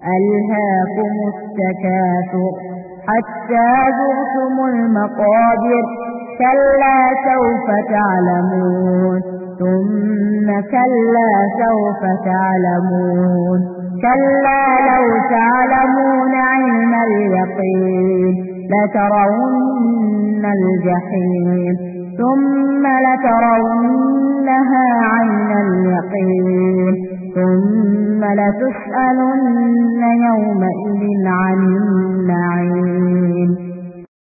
ألهاكم التكاثر حتى زرتم المقابر كلا سوف تعلمون ثم كلا سوف تعلمون كلا لو تعلمون علم اليقين لترون الجحيم ثم لترونها عين اليقين ثم لتسألن يومئذ عن النعيم.